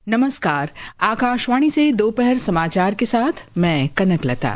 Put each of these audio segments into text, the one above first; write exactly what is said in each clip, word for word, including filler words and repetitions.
नमस्कार, आकाशवाणी से दोपहर समाचार के साथ मैं कनकलता।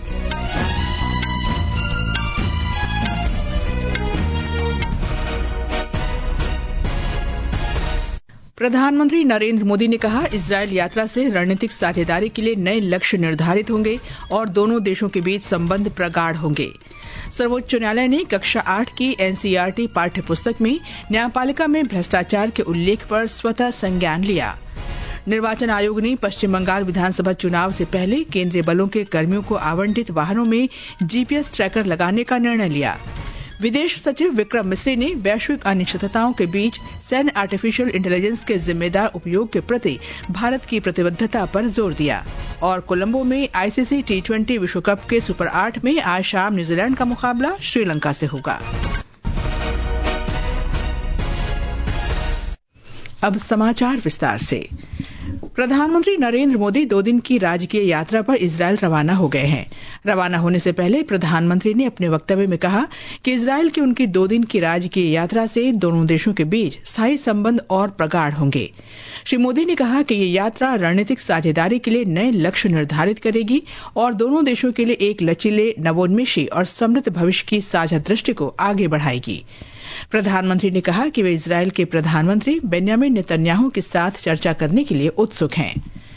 प्रधानमंत्री नरेंद्र मोदी ने कहा, इजरायल यात्रा से रणनीतिक साझेदारी के लिए नए लक्ष्य निर्धारित होंगे और दोनों देशों के बीच संबंध प्रगाढ़ होंगे। सर्वोच्च न्यायालय ने कक्षा आठ की एनसीईआरटी पाठ्य पुस्तक में न्यायपालिका में भ्रष्टाचार के उल्लेख पर स्वतः संज्ञान लिया। निर्वाचन आयोग ने पश्चिम बंगाल विधानसभा चुनाव से पहले केंद्रीय बलों के कर्मियों को आवंटित वाहनों में जीपीएस ट्रैकर लगाने का निर्णय लिया। विदेश सचिव विक्रम मिस्री ने वैश्विक अनिश्चितताओं के बीच सैन्य आर्टिफिशियल इंटेलिजेंस के जिम्मेदार उपयोग के प्रति भारत की प्रतिबद्धता पर जोर दिया। और कोलंबो में आईसीसी टी ट्वेंटी विश्व कप के सुपर आठ में आज शाम न्यूजीलैंड का मुकाबला श्रीलंका से होगा। अब समाचार विस्तार से। प्रधानमंत्री नरेंद्र मोदी दो दिन की राजकीय यात्रा पर इजरायल रवाना हो गए हैं। रवाना होने से पहले प्रधानमंत्री ने अपने वक्तव्य में कहा कि इजरायल की उनकी दो दिन की राजकीय यात्रा से दोनों देशों के बीच स्थायी संबंध और प्रगाढ़ होंगे। श्री मोदी ने कहा कि ये यात्रा रणनीतिक साझेदारी के लिए नए लक्ष्य निर्धारित करेगी और दोनों देशों के लिए एक लचीले, नवोन्मेषी और समृद्ध भविष्य की साझा दृष्टि को आगे बढ़ाएगी। प्रधानमंत्री ने कहा कि वे इजरायल के प्रधानमंत्री बेन्यामिन नेतन्याहू के साथ चर्चा करने के लिए उत्सुक हैं।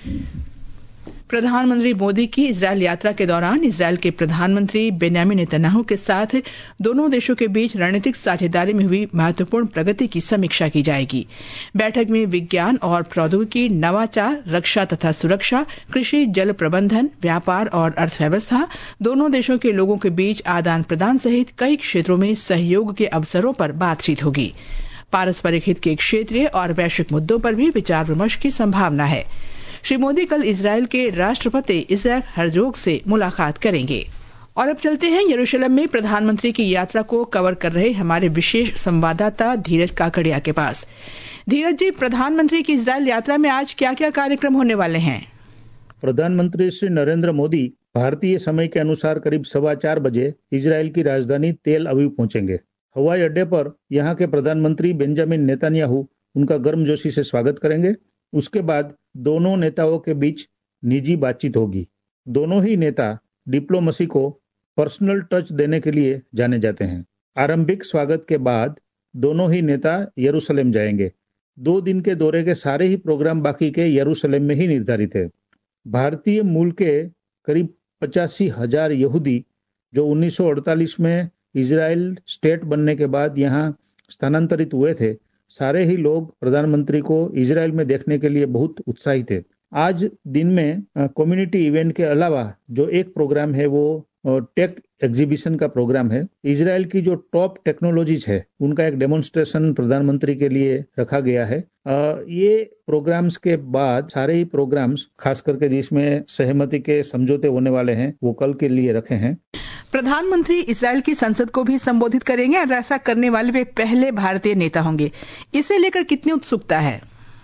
प्रधानमंत्री मोदी की इजरायल यात्रा के दौरान इजरायल के प्रधानमंत्री बेन्यामिन नेतन्याहू के साथ दोनों देशों के बीच रणनीतिक साझेदारी में हुई महत्वपूर्ण प्रगति की समीक्षा की जाएगी। बैठक में विज्ञान और प्रौद्योगिकी, नवाचार, रक्षा तथा सुरक्षा, कृषि, जल प्रबंधन, व्यापार और अर्थव्यवस्था, दोनों देशों के लोगों के बीच आदान प्रदान सहित कई क्षेत्रों में सहयोग के अवसरों पर बातचीत होगी। पारस्परिक हित के क्षेत्रीय और वैश्विक मुद्दों पर भी विचार विमर्श की संभावना है। श्री मोदी कल इजरायल के राष्ट्रपति इसहाक हर्जोग से मुलाकात करेंगे। और अब चलते हैं यरूशलेम में प्रधानमंत्री की यात्रा को कवर कर रहे हमारे विशेष संवाददाता धीरज काकड़िया के पास। धीरज जी, प्रधानमंत्री की इजरायल यात्रा में आज क्या क्या कार्यक्रम होने वाले हैं? प्रधानमंत्री श्री नरेंद्र मोदी भारतीय समय के अनुसार करीब सवा चार बजे इजरायल की राजधानी तेल अवीव पहुंचेंगे। हवाई अड्डे पर यहाँ के प्रधानमंत्री बेंजामिन नेतन्याहू उनका गर्मजोशी से स्वागत करेंगे। उसके बाद दोनों नेताओं के बीच निजी बातचीत होगी। दोनों ही नेता डिप्लोमेसी को पर्सनल टच देने के लिए जाने जाते हैं। आरंभिक स्वागत के बाद दोनों ही नेता यरूशलेम जाएंगे। दो दिन के दौरे के सारे ही प्रोग्राम बाकी के यरूशलेम में ही निर्धारित है। भारतीय मूल के करीब पचासी हजार यहूदी जो उन्नीस सौ अड़तालीस में इजराइल स्टेट बनने के बाद यहाँ स्थानांतरित हुए थे, सारे ही लोग प्रधानमंत्री को इजराइल में देखने के लिए बहुत उत्साहित थे। आज दिन में कम्युनिटी इवेंट के अलावा जो एक प्रोग्राम है वो टेक एग्जीबिशन का प्रोग्राम है। इजराइल की जो टॉप टेक्नोलॉजीज है उनका एक डेमोन्स्ट्रेशन प्रधानमंत्री के लिए रखा गया है। ये प्रोग्राम्स के बाद सारे ही प्रोग्राम्स, खास करके जिसमें सहमति के समझौते होने वाले हैं, वो कल के लिए रखे हैं। प्रधानमंत्री इजरायल की संसद को भी संबोधित करेंगे और ऐसा करने वाले वे पहले भारतीय नेता होंगे। इसे लेकर कितनी उत्सुकता है?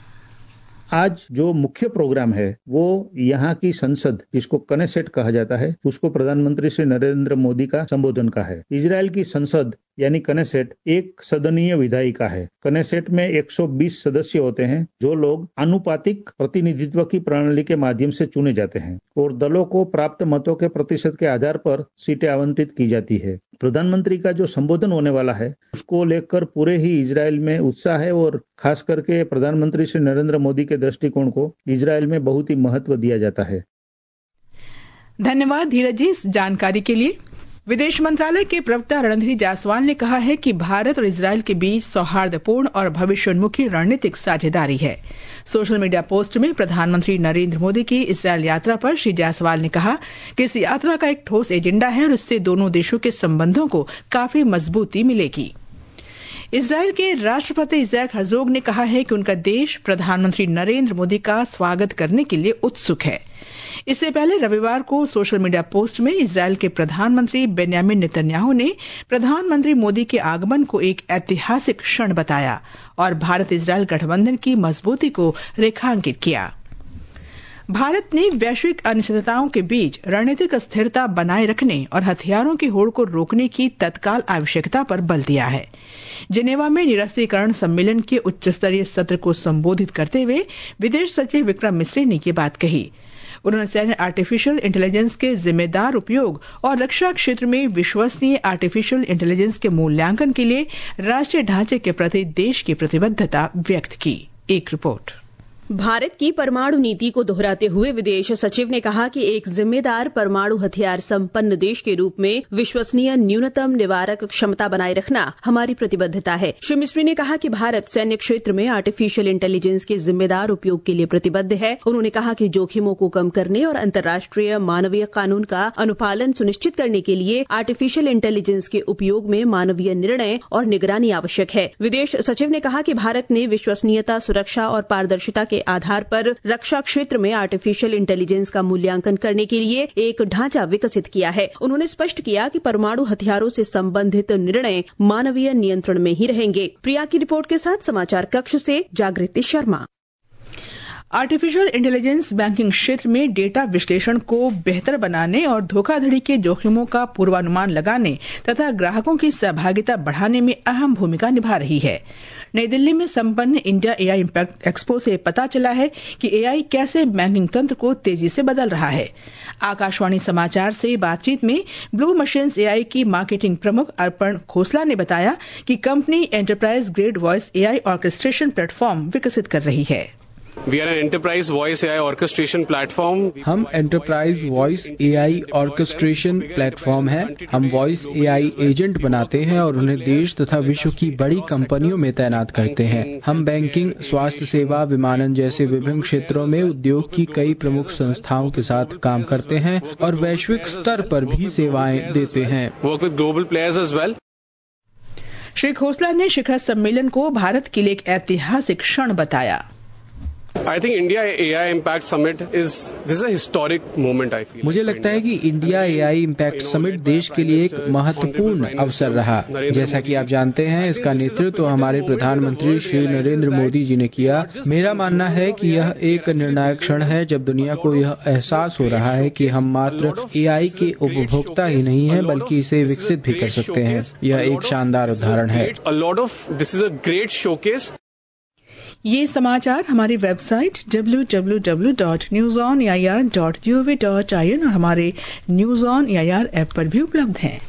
आज जो मुख्य प्रोग्राम है वो यहाँ की संसद, जिसको कनेसेट कहा जाता है, उसको प्रधानमंत्री श्री नरेंद्र मोदी का संबोधन का है। इजरायल की संसद यानी कनेसेट एक सदनीय विधायिका है। कनेसेट में एक सौ बीस सदस्य होते हैं जो लोग आनुपातिक प्रतिनिधित्व की प्रणाली के माध्यम से चुने जाते हैं और दलों को प्राप्त मतों के प्रतिशत के आधार पर सीटें आवंटित की जाती है। प्रधानमंत्री का जो संबोधन होने वाला है उसको लेकर पूरे ही इजरायल में उत्साह है और खास करके प्रधानमंत्री श्री नरेंद्र मोदी के दृष्टिकोण को इजरायल में बहुत ही महत्व दिया जाता है। धन्यवाद धीरज जी इस जानकारी के लिए। विदेश मंत्रालय के प्रवक्ता रणधीर जायसवाल ने कहा है कि भारत और इजरायल के बीच सौहार्दपूर्ण और भविष्योन्मुखी रणनीतिक साझेदारी है। सोशल मीडिया पोस्ट में प्रधानमंत्री नरेंद्र मोदी की इजरायल यात्रा पर श्री जायसवाल ने कहा कि इस यात्रा का एक ठोस एजेंडा है और इससे दोनों देशों के संबंधों को काफी मजबूती मिलेगी। इजरायल के राष्ट्रपति इसहाक हर्जोग ने कहा है कि उनका देश प्रधानमंत्री नरेंद्र मोदी का स्वागत करने के लिए उत्सुक है। इससे पहले रविवार को सोशल मीडिया पोस्ट में इजरायल के प्रधानमंत्री बेन्यामिन नेतन्याहू ने प्रधानमंत्री मोदी के आगमन को एक ऐतिहासिक क्षण बताया और भारत इजरायल गठबंधन की मजबूती को रेखांकित किया। भारत ने वैश्विक अनिश्चितताओं के बीच रणनीतिक स्थिरता बनाए रखने और हथियारों की होड़ को रोकने की तत्काल आवश्यकता पर बल दिया है। जिनेवा में निरस्त्रीकरण सम्मेलन के उच्च स्तरीय सत्र को संबोधित करते हुए विदेश सचिव विक्रम मिस्री ने ये बात कही। उन्होंने सैन्य आर्टिफिशियल इंटेलिजेंस के जिम्मेदार उपयोग और रक्षा क्षेत्र में विश्वसनीय आर्टिफिशियल इंटेलिजेंस के मूल्यांकन के लिए राष्ट्रीय ढांचे के प्रति देश की प्रतिबद्धता व्यक्त की। एक रिपोर्ट। भारत की परमाणु नीति को दोहराते हुए विदेश सचिव ने कहा कि एक जिम्मेदार परमाणु हथियार संपन्न देश के रूप में विश्वसनीय न्यूनतम निवारक क्षमता बनाए रखना हमारी प्रतिबद्धता है। श्री मिस्री ने कहा कि भारत सैन्य क्षेत्र में आर्टिफिशियल इंटेलिजेंस के जिम्मेदार उपयोग के लिए प्रतिबद्ध है। उन्होंने कहा कि जोखिमों को कम करने और अंतर्राष्ट्रीय मानवीय कानून का अनुपालन सुनिश्चित करने के लिए आर्टिफिशियल इंटेलिजेंस के उपयोग में मानवीय निर्णय और निगरानी आवश्यक है। विदेश सचिव ने कहा कि भारत ने विश्वसनीयता, सुरक्षा और पारदर्शिता के आधार पर रक्षा क्षेत्र में आर्टिफिशियल इंटेलिजेंस का मूल्यांकन करने के लिए एक ढांचा विकसित किया है। उन्होंने स्पष्ट किया कि परमाणु हथियारों से संबंधित निर्णय मानवीय नियंत्रण में ही रहेंगे। प्रिया की रिपोर्ट के साथ समाचार कक्ष से जागृति शर्मा। आर्टिफिशियल इंटेलिजेंस बैंकिंग क्षेत्र में डेटा विश्लेषण को बेहतर बनाने और धोखाधड़ी के जोखिमों का पूर्वानुमान लगाने तथा ग्राहकों की सहभागिता बढ़ाने में अहम भूमिका निभा रही है। नई दिल्ली में संपन्न इंडिया एआई इम्पैक्ट एक्सपो से पता चला है कि एआई कैसे बैंकिंग तंत्र को तेजी से बदल रहा है। आकाशवाणी समाचार से बातचीत में ब्लू मशीन्स एआई की मार्केटिंग प्रमुख अर्पण खोसला ने बताया कि company enterprise grade voice AI orchestration platform विकसित कर रही है। We are an enterprise voice A I orchestration platform. हम enterprise voice AI orchestration platform हैं। हम वॉइस एआई एजेंट बनाते हैं और उन्हें देश तथा विश्व की बड़ी कंपनियों में तैनात करते हैं। हम बैंकिंग, स्वास्थ्य सेवा, विमानन जैसे विभिन्न क्षेत्रों में उद्योग की कई प्रमुख संस्थाओं के साथ काम करते हैं और वैश्विक स्तर पर भी सेवाएं देते हैं। Work with global players as well. Shri Khosla ने शिखर सम्मेलन को भारत के लिए एक ऐतिहासिक क्षण बताया। I think India A I Impact Summit is this is a historic moment. I feel. मुझे लगता है कि इंडिया एआई इम्पैक्ट समिट देश के लिए एक महत्वपूर्ण अवसर रहा। जैसा कि आप जानते हैं, इसका नेतृत्व हमारे प्रधानमंत्री श्री नरेंद्र मोदी जी ने किया। मेरा मानना है कि यह एक निर्णायक क्षण है जब दुनिया को यह एहसास हो रहा है कि हम मात्र एआई के उपभोक्ता ही नहीं हैं बल्कि इसे विकसित भी कर सकते हैं। यह एक शानदार उदाहरण है। A lot of this is a great showcase. ये समाचार हमारी website W W W dot news on A I R dot G O V dot I N और हमारे news on A I R app पर भी उपलब्ध हैं।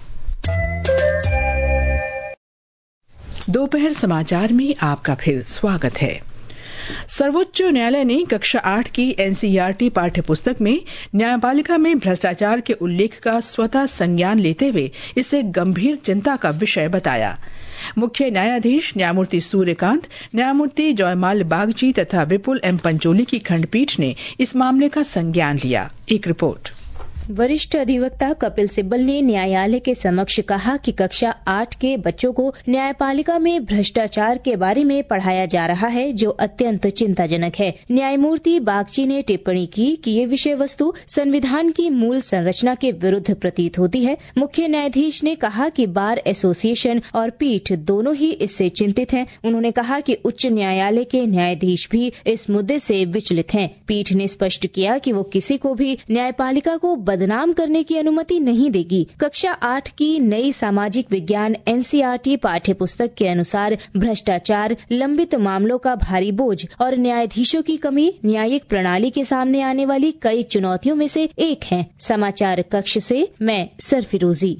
दोपहर समाचार में आपका फिर स्वागत है। सर्वोच्च न्यायालय ने कक्षा आठ की एनसीईआरटी पाठ्यपुस्तक में न्यायपालिका में भ्रष्टाचार के उल्लेख का स्वतः संज्ञान लेते हुए इसे गंभीर चिंता का विषय बताया। मुख्य न्यायाधीश न्यायमूर्ति सूर्यकांत, न्यायमूर्ति जयमाल बागची तथा विपुल एम पंचोली की खंडपीठ ने इस मामले का संज्ञान लिया। एक रिपोर्ट। वरिष्ठ अधिवक्ता कपिल सिब्बल ने न्यायालय के समक्ष कहा कि कक्षा आठ के बच्चों को न्यायपालिका में भ्रष्टाचार के बारे में पढ़ाया जा रहा है, जो अत्यंत चिंताजनक है। न्यायमूर्ति बागची ने टिप्पणी की कि ये विषय वस्तु संविधान की मूल संरचना के विरुद्ध प्रतीत होती है। मुख्य न्यायाधीश ने कहा कि बार एसोसिएशन और पीठ दोनों ही इससे चिंतित हैं। उन्होंने कहा कि उच्च न्यायालय के न्यायाधीश भी इस मुद्दे से विचलित हैं। पीठ ने स्पष्ट किया कि वो किसी को भी न्यायपालिका को बदनाम करने की अनुमति नहीं देगी। कक्षा आठ की नई सामाजिक विज्ञान एनसीईआरटी पाठ्यपुस्तक के अनुसार भ्रष्टाचार, लंबित मामलों का भारी बोझ और न्यायाधीशों की कमी न्यायिक प्रणाली के सामने आने वाली कई चुनौतियों में से एक है। समाचार कक्ष से मैं सरफिरोजी।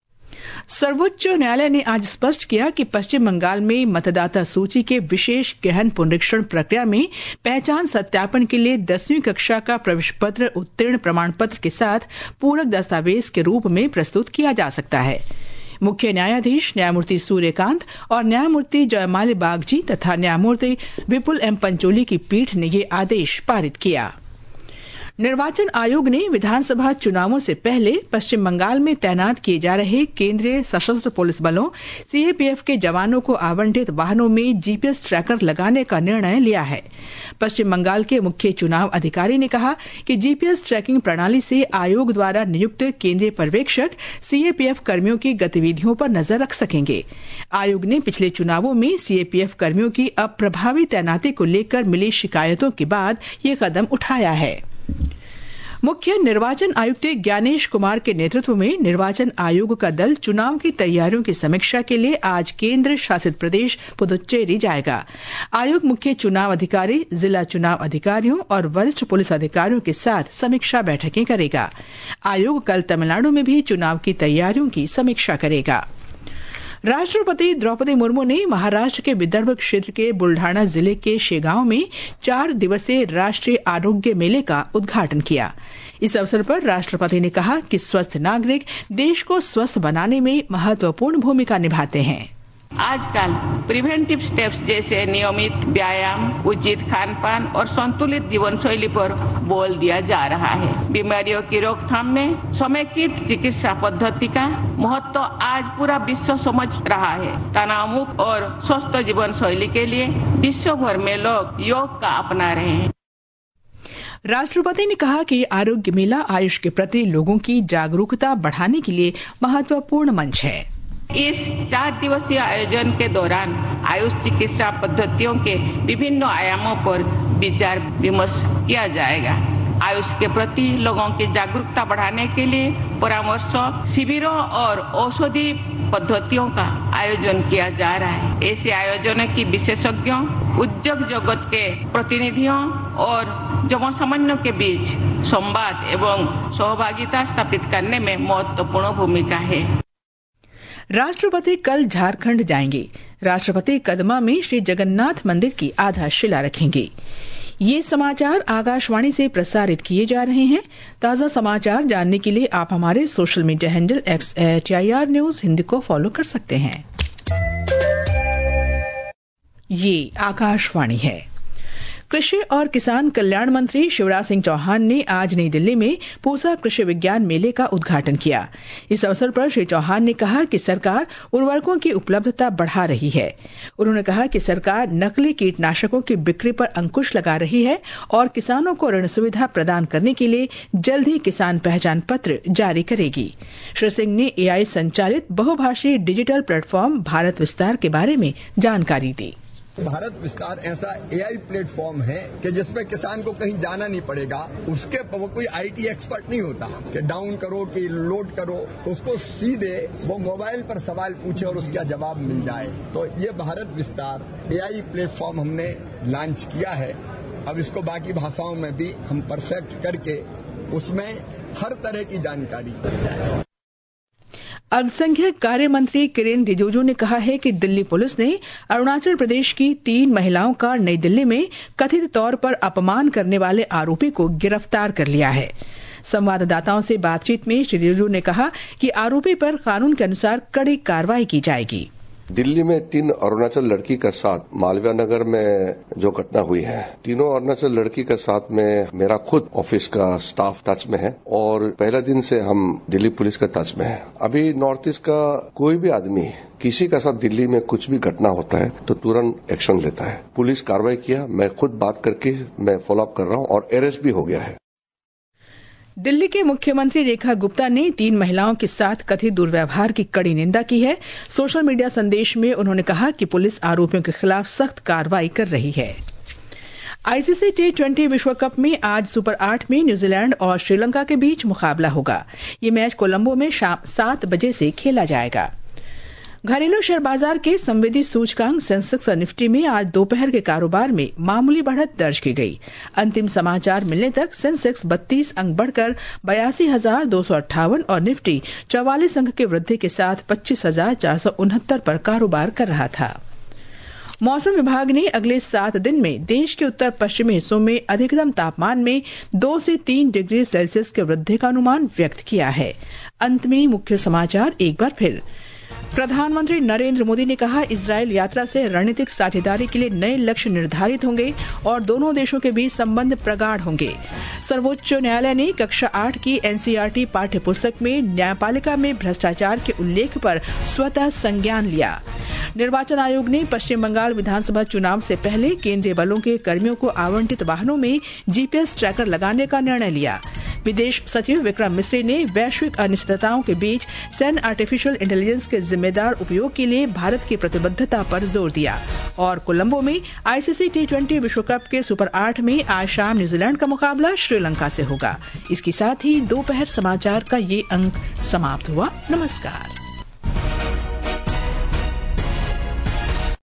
सर्वोच्च न्यायालय ने आज स्पष्ट किया कि पश्चिम बंगाल में मतदाता सूची के विशेष गहन पुनरीक्षण प्रक्रिया में पहचान सत्यापन के लिए दसवीं कक्षा का प्रवेश पत्र उत्तीर्ण प्रमाण पत्र के साथ पूरक दस्तावेज के रूप में प्रस्तुत किया जा सकता है। मुख्य न्यायाधीश न्यायमूर्ति सूर्यकांत और न्यायमूर्ति जयमाल बागची तथा न्यायमूर्ति विपुल एम पंचोली की पीठ ने ये आदेश पारित किया। निर्वाचन आयोग ने विधानसभा चुनावों से पहले पश्चिम बंगाल में तैनात किए जा रहे केंद्रीय सशस्त्र पुलिस बलों सीएपीएफ के जवानों को आवंटित वाहनों में जीपीएस ट्रैकर लगाने का निर्णय लिया है। पश्चिम बंगाल के मुख्य चुनाव अधिकारी ने कहा कि जीपीएस ट्रैकिंग प्रणाली से आयोग द्वारा नियुक्त केंद्रीय पर्यवेक्षक सीएपीएफ कर्मियों की गतिविधियों पर नजर रख सकेंगे। आयोग ने पिछले चुनावों में सीएपीएफ कर्मियों की अप्रभावी तैनाती को लेकर मिली शिकायतों के बाद ये कदम उठाया है। मुख्य निर्वाचन आयुक्त ज्ञानेश कुमार के नेतृत्व में निर्वाचन आयोग का दल चुनाव की तैयारियों की समीक्षा के लिए आज केंद्र शासित प्रदेश पुदुचेरी जाएगा। आयोग मुख्य चुनाव अधिकारी, जिला चुनाव अधिकारियों और वरिष्ठ पुलिस अधिकारियों के साथ समीक्षा बैठकें करेगा। आयोग कल तमिलनाडु में भी चुनाव की तैयारियों की समीक्षा करेगा। राष्ट्रपति द्रौपदी मुर्मू ने महाराष्ट्र के विदर्भ क्षेत्र के बुल्ढाना जिले के शेगांव में चार दिवसीय राष्ट्रीय आरोग्य मेले का उद्घाटन किया। इस अवसर पर राष्ट्रपति ने कहा कि स्वस्थ नागरिक देश को स्वस्थ बनाने में महत्वपूर्ण भूमिका निभाते हैं। आजकल प्रिवेंटिव स्टेप्स जैसे नियमित व्यायाम, उचित खान पान और संतुलित जीवन शैली पर बल दिया जा रहा है। बीमारियों की रोकथाम में समेकित चिकित्सा पद्धति का महत्व आज पूरा विश्व समझ रहा है। तनाव मुक्त और स्वस्थ जीवन शैली के लिए विश्व भर में लोग योग का अपना रहे हैं। राष्ट्रपति ने कहा कि आरोग्य मेला आयुष के प्रति लोगों की जागरूकता बढ़ाने के लिए महत्वपूर्ण मंच है। इस चार दिवसीय आयोजन के दौरान आयुष चिकित्सा पद्धतियों के विभिन्न आयामों पर विचार विमर्श किया जाएगा। आयुष के प्रति लोगों की जागरूकता बढ़ाने के लिए परामर्श शिविरों और औषधि पद्धतियों का आयोजन किया जा रहा है। ऐसे आयोजनों की विशेषज्ञों, उद्योग जगत के प्रतिनिधियों और जनसामान्यों के बीच संवाद एवं सहभागिता स्थापित करने में महत्वपूर्ण भूमिका है। राष्ट्रपति कल झारखंड जाएंगे। राष्ट्रपति कदमा में श्री जगन्नाथ मंदिर की आधारशिला रखेंगे। ये समाचार आकाशवाणी से प्रसारित किए जा रहे हैं। ताज़ा समाचार जानने के लिए आप हमारे social media handle X at I R news Hindi को फॉलो कर सकते हैं। ये आकाशवाणी है। कृषि और किसान कल्याण मंत्री शिवराज सिंह चौहान ने आज नई दिल्ली में पूसा कृषि विज्ञान मेले का उद्घाटन किया। इस अवसर पर श्री चौहान ने कहा कि सरकार उर्वरकों की उपलब्धता बढ़ा रही है। उन्होंने कहा कि सरकार नकली कीटनाशकों की बिक्री पर अंकुश लगा रही है और किसानों को ऋण सुविधा प्रदान करने के लिए जल्द ही किसान पहचान पत्र जारी करेगी। श्री सिंह ने ए आई संचालित बहुभाषी डिजिटल प्लेटफॉर्म भारत विस्तार के बारे में जानकारी दी। भारत विस्तार ऐसा ए आई प्लेटफॉर्म है कि जिसमें किसान को कहीं जाना नहीं पड़ेगा। उसके वो कोई आई टी एक्सपर्ट नहीं होता कि डाउन करो कि लोड करो, उसको सीधे वो मोबाइल पर सवाल पूछे और उसका जवाब मिल जाए। तो ये भारत विस्तार ए आई प्लेटफॉर्म हमने लॉन्च किया है। अब इसको बाकी भाषाओं में भी हम परफेक्ट करके उसमें हर तरह की जानकारी। अल्पसंख्यक कार्य मंत्री किरेन रिजिजू ने कहा है कि दिल्ली पुलिस ने अरुणाचल प्रदेश की तीन महिलाओं का नई दिल्ली में कथित तौर पर अपमान करने वाले आरोपी को गिरफ्तार कर लिया है। संवाददाताओं से बातचीत में श्री रिजिजू ने कहा कि आरोपी पर कानून के अनुसार कड़ी कार्रवाई की जाएगी। दिल्ली में तीन अरुणाचल लड़की के साथ मालवीय नगर में जो घटना हुई है, तीनों अरुणाचल लड़की के साथ में मेरा खुद ऑफिस का स्टाफ टच में है और पहले दिन से हम दिल्ली पुलिस के टच में है। अभी नॉर्थ ईस्ट का कोई भी आदमी किसी का साथ दिल्ली में कुछ भी घटना होता है तो तुरंत एक्शन लेता है। पुलिस कार्रवाई किया, मैं खुद बात करके मैं फॉलोअप कर रहा हूँ और अरेस्ट भी हो गया है। दिल्ली के मुख्यमंत्री रेखा गुप्ता ने तीन महिलाओं के साथ कथित दुर्व्यवहार की कड़ी निंदा की है। सोशल मीडिया संदेश में उन्होंने कहा कि पुलिस आरोपियों के खिलाफ सख्त कार्रवाई कर रही है। I C C T twenty विश्व कप में आज सुपर आठ में न्यूजीलैंड और श्रीलंका के बीच मुकाबला होगा। ये मैच कोलंबो में शाम सात बजे से खेला जाएगा। घरेलू शेयर बाजार के संवेदी सूचकांक सेंसेक्स और निफ्टी में आज दोपहर के कारोबार में मामूली बढ़त दर्ज की गई। अंतिम समाचार मिलने तक सेंसेक्स बत्तीस अंक बढ़कर बयासी हजार दो सौ अट्ठावन और निफ्टी चौवालीस अंक के वृद्धि के साथ पच्चीस हजार चार सौ उनहत्तर पर कारोबार कर रहा था। मौसम विभाग ने अगले सात दिन में देश के उत्तर पश्चिमी हिस्सों में अधिकतम तापमान में दो से तीन डिग्री सेल्सियस के वृद्धि का अनुमान व्यक्त किया है। अंत में मुख्य समाचार एक बार फिर। प्रधानमंत्री नरेंद्र मोदी ने कहा, इजरायल यात्रा से रणनीतिक साझेदारी के लिए नए लक्ष्य निर्धारित होंगे और दोनों देशों के बीच संबंध प्रगाढ़ होंगे। सर्वोच्च न्यायालय ने कक्षा आठ की N C E R T पाठ्य पुस्तक में न्यायपालिका में भ्रष्टाचार के उल्लेख पर स्वतः संज्ञान लिया। निर्वाचन आयोग ने पश्चिम बंगाल विधानसभा चुनाव से पहले केंद्रीय बलों के कर्मियों को आवंटित वाहनों में जी पी एस ट्रैकर लगाने का निर्णय लिया। विदेश सचिव विक्रम मिस्री ने वैश्विक अनिश्चितताओं के बीच सैन्य आर्टिफिशियल इंटेलिजेंस के जिम्मेदार उपयोग के लिए भारत की प्रतिबद्धता पर जोर दिया। और कोलंबो में आईसीसी टी ट्वेंटी विश्व कप के सुपर आठ में आज शाम न्यूजीलैंड का मुकाबला श्रीलंका से होगा। इसके साथ ही दोपहर समाचार का ये अंक समाप्त हुआ। नमस्कार।